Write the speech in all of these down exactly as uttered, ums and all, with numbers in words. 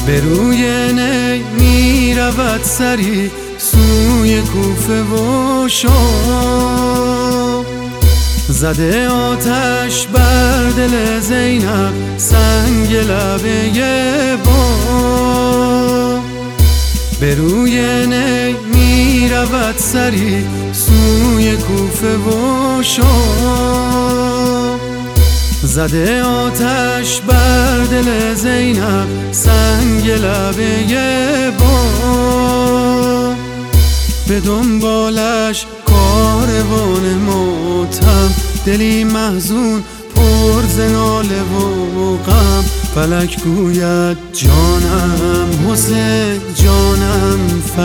به روی نی می رود سری سوی کوفه و شام، زده آتش بر دل زینب سنگ لبه بام. به روی نی می رود سری سوی کوفه و شام، زده آتش بر دل زینب سنگ لبه بام. به دنبالش کاروان ماتم، دلی محزون پر ز ناله و غم. فلک گوید جانم حسین جانم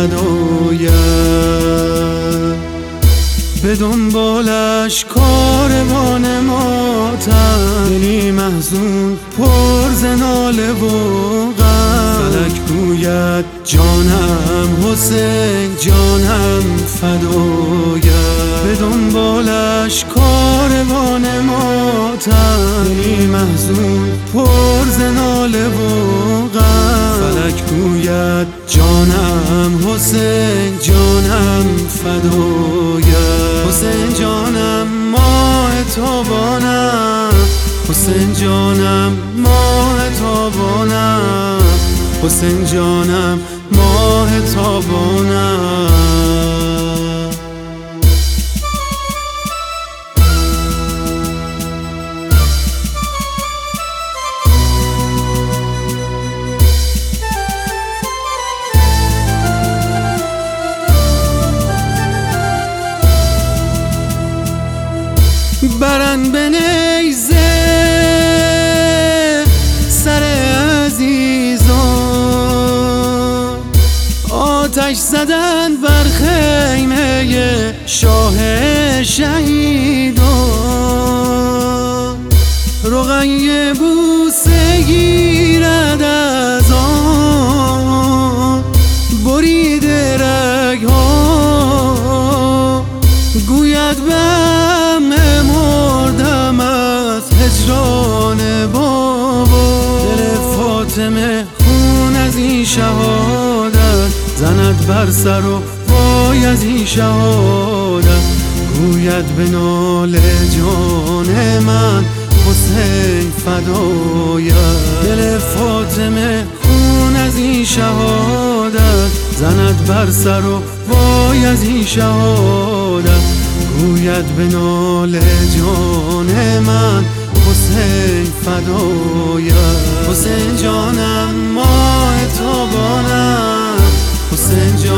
فدایت، به دنبالش کاروان ماتم، دلی محزون پر ز ناله و غم. فلک گوید جانم حسین جانم فدایت، به دنبالش کاروان ماتم، دلی محزون پر ز ناله و غم. فلک گوید جانم حسین جانم فدایت، حسین جانم ماه تابانم، حسین جانم ماه تابانم، حسین جانم ماه تابانم. برند به نیزه سر عزیزان، آتش زدن بر خیمه شاه شهیدان. رقیه بوسه گیرد از آن بریده رگها، گوید به هجران بابا. دل فاطمه خون از این شهادت زند بر سر و وای از این شهادت. گوید به ناله جان من حسین فدایت، دل فاطمه خون از این شهادت زند بر سر و وای از این شهادت. گوید به ناله جان من حسین فدایت، حسین جانم ماه تابانم، حسین جانم